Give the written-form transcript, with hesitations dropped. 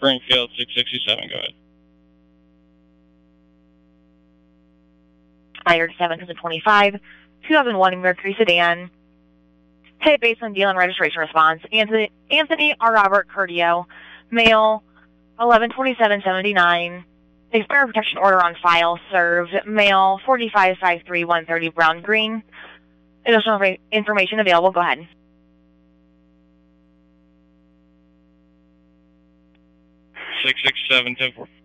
Springfield 667, go ahead. Expired 7/25, 2001 Mercury sedan. Hit based on deal and registration response. Anthony R. Robert Curdio, male, 11/27/79. Expired protection order on file. Served, male, 4553-130 Brown Green. Additional information available. Go ahead. Six 667 10-4.